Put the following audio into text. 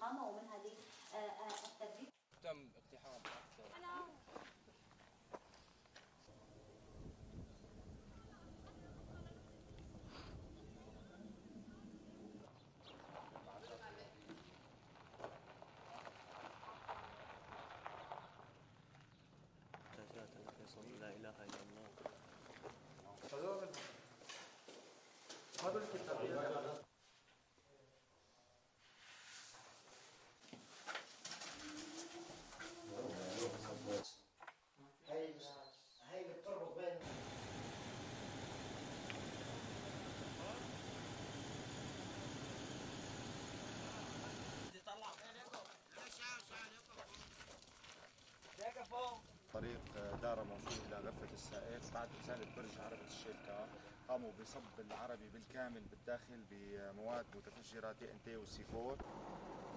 الاقامه ومنها للتدريب. تم اقتحام أكثر. لا إله إلا الله. هذا الكتاب هي اللي بتربط بين طريق دارة موصول إلى غرفة السائق. بعد إزالة برج عربة الشيكا قاموا بصب العربي بالكامل بالداخل بمواد متفجرة TNT وC4.